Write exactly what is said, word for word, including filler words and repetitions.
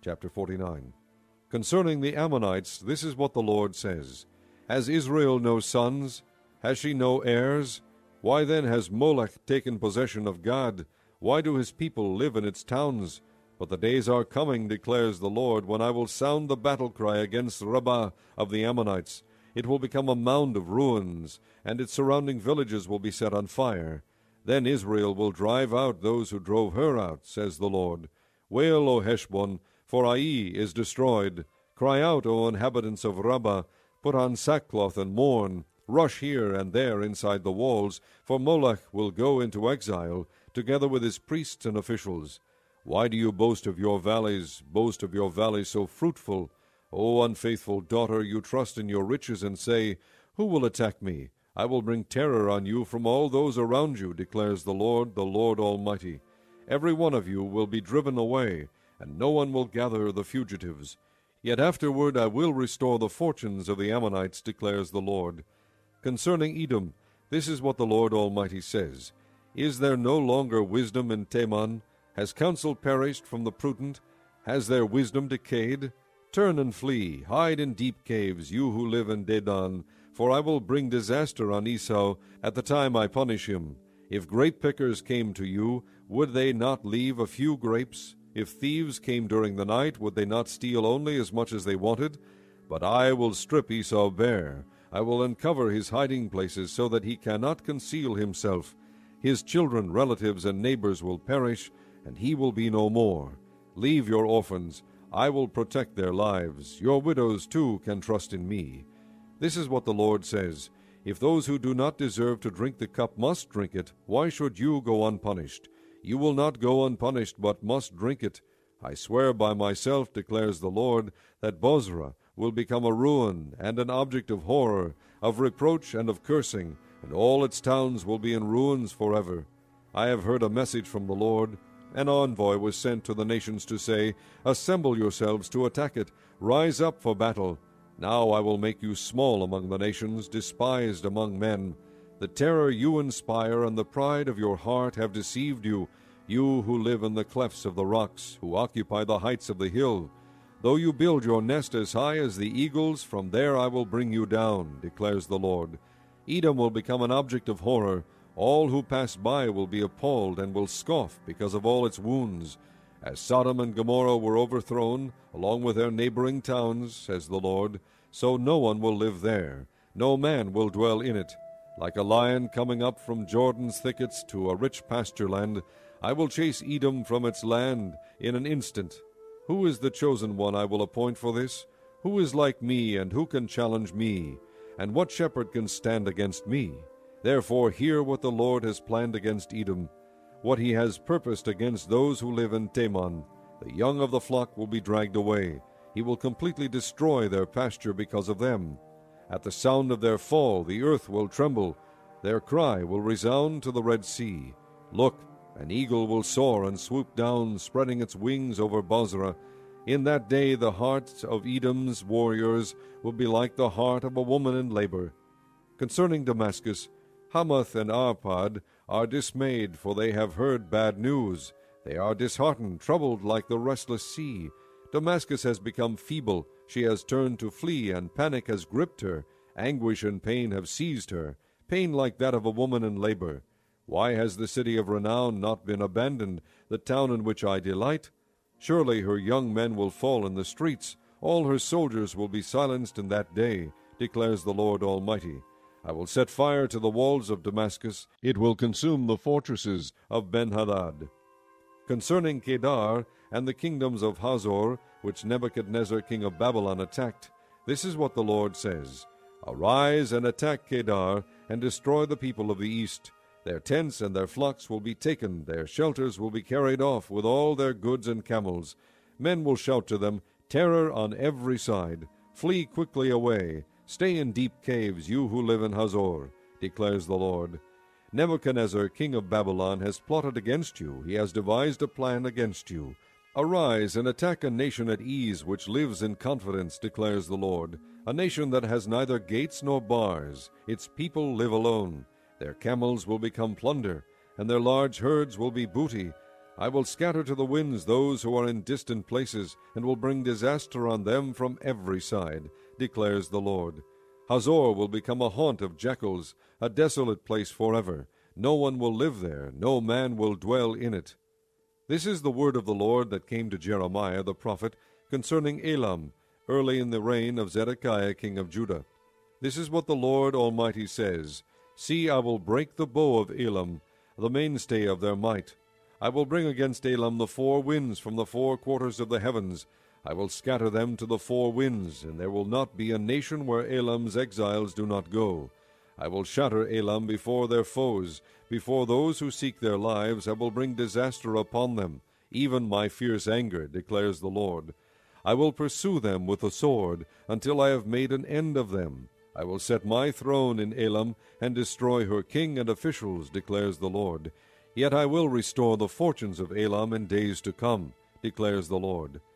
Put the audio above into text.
Chapter forty-nine. Concerning the Ammonites, this is what the Lord says. Has Israel no sons? Has she no heirs? Why then has Molech taken possession of Gad? Why do his people live in its towns? But the days are coming, declares the Lord, when I will sound the battle cry against Rabbah of the Ammonites. It will become a mound of ruins, and its surrounding villages will be set on fire. Then Israel will drive out those who drove her out, says the Lord. Wail, O Heshbon, for Ai is destroyed. Cry out, O inhabitants of Rabbah, put on sackcloth and mourn. Rush here and there inside the walls, for Molech will go into exile, together with his priests and officials. Why do you boast of your valleys, boast of your valleys so fruitful? O unfaithful daughter, you trust in your riches and say, Who will attack me? I will bring terror on you from all those around you, declares the Lord, the Lord Almighty. Every one of you will be driven away, and no one will gather the fugitives. Yet afterward I will restore the fortunes of the Ammonites, declares the Lord. Concerning Edom, this is what the Lord Almighty says. Is there no longer wisdom in Teman? Has counsel perished from the prudent? Has their wisdom decayed? Turn and flee, hide in deep caves, you who live in Dedan, for I will bring disaster on Esau at the time I punish him. If grape pickers came to you, would they not leave a few grapes? If thieves came during the night, would they not steal only as much as they wanted? But I will strip Esau bare. I will uncover his hiding places so that he cannot conceal himself. His children, relatives, and neighbors will perish, and he will be no more. Leave your orphans. I will protect their lives. Your widows, too, can trust in me. This is what the Lord says. If those who do not deserve to drink the cup must drink it, why should you go unpunished? You will not go unpunished, but must drink it. I swear by myself, declares the Lord, that Bozrah will become a ruin and an object of horror, of reproach and of cursing, and all its towns will be in ruins forever. I have heard a message from the Lord. An envoy was sent to the nations to say, Assemble yourselves to attack it. Rise up for battle. Now I will make you small among the nations, despised among men. The terror you inspire and the pride of your heart have deceived you, you who live in the clefts of the rocks, who occupy the heights of the hill. Though you build your nest as high as the eagles, from there I will bring you down, declares the Lord. Edom will become an object of horror. All who pass by will be appalled and will scoff because of all its wounds. As Sodom and Gomorrah were overthrown, along with their neighboring towns, says the Lord, so no one will live there, no man will dwell in it. Like a lion coming up from Jordan's thickets to a rich pasture land, I will chase Edom from its land in an instant. Who is the chosen one I will appoint for this? Who is like me, and who can challenge me? And what shepherd can stand against me? Therefore hear what the Lord has planned against Edom, what he has purposed against those who live in Teman. The young of the flock will be dragged away. He will completely destroy their pasture because of them. At the sound of their fall the earth will tremble. Their cry will resound to the Red Sea. Look, an eagle will soar and swoop down, spreading its wings over Bozrah. In that day the heart of Edom's warriors will be like the heart of a woman in labor. Concerning Damascus, Hamath and Arpad are dismayed, for they have heard bad news. They are disheartened, troubled like the restless sea. Damascus has become feeble. She has turned to flee, and panic has gripped her. Anguish and pain have seized her, pain like that of a woman in labor. Why has the city of renown not been abandoned, the town in which I delight? Surely her young men will fall in the streets. All her soldiers will be silenced in that day, declares the Lord Almighty. I will set fire to the walls of Damascus. It will consume the fortresses of Ben-Hadad. Concerning Kedar and the kingdoms of Hazor, which Nebuchadnezzar king of Babylon attacked, this is what the Lord says. Arise and attack Kedar, and destroy the people of the east. Their tents and their flocks will be taken, their shelters will be carried off, with all their goods and camels. Men will shout to them, Terror on every side. Flee quickly away. Stay in deep caves, you who live in Hazor, declares the Lord. Nebuchadnezzar, king of Babylon, has plotted against you. He has devised a plan against you. Arise and attack a nation at ease, which lives in confidence, declares the Lord. A nation that has neither gates nor bars. Its people live alone. Their camels will become plunder, and their large herds will be booty. I will scatter to the winds those who are in distant places, and will bring disaster on them from every side, declares the Lord. Hazor will become a haunt of jackals, a desolate place forever. No one will live there, no man will dwell in it. This is the word of the Lord that came to Jeremiah the prophet concerning Elam, early in the reign of Zedekiah king of Judah. This is what the Lord Almighty says, See, I will break the bow of Elam, the mainstay of their might. I will bring against Elam the four winds from the four quarters of the heavens. I will scatter them to the four winds, and there will not be a nation where Elam's exiles do not go. I will shatter Elam before their foes. Before those who seek their lives I will bring disaster upon them, even my fierce anger, declares the Lord. I will pursue them with the sword, until I have made an end of them. I will set my throne in Elam, and destroy her king and officials, declares the Lord. Yet I will restore the fortunes of Elam in days to come, declares the Lord.